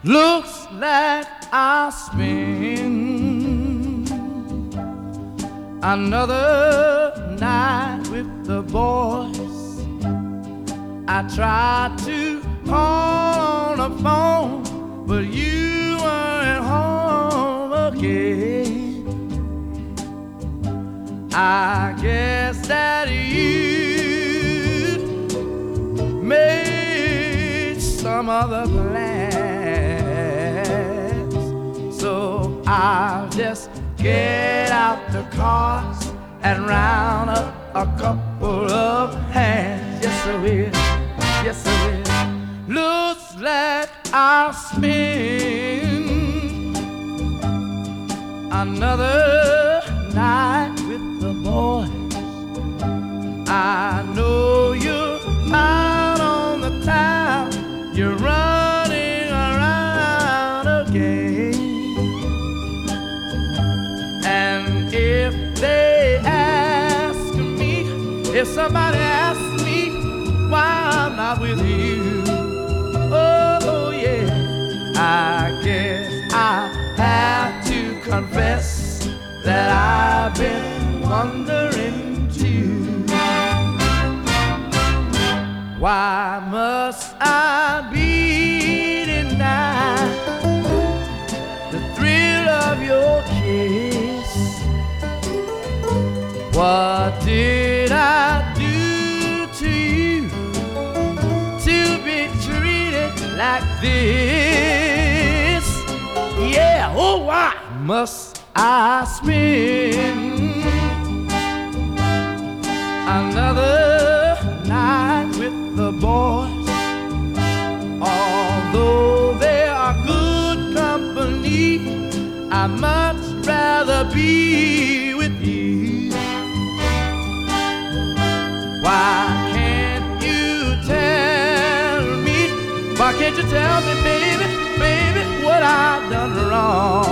Looks like I'll spend another night with the boys. I tried to call on the phone, but you weren't home again. I guess that you made some other plans, so I'll just get out the cards and round up a couple of hands. Yes, I will. Yes, I will. Looks like I'll spend another night with the boys. I know you're out on the town, you're running around again. And if they ask me, if somebody asks me why I'm not with you, oh yeah, I guess I have to confess that I've been wondering too. Why must I be denied the thrill of your kiss? What did I do to you to be treated like this? Yeah, oh why must I spend another night with the boys? Although they are good company, I'd much rather be with you. Why can't you tell me? Why can't you tell me, baby, baby, what I've done wrong?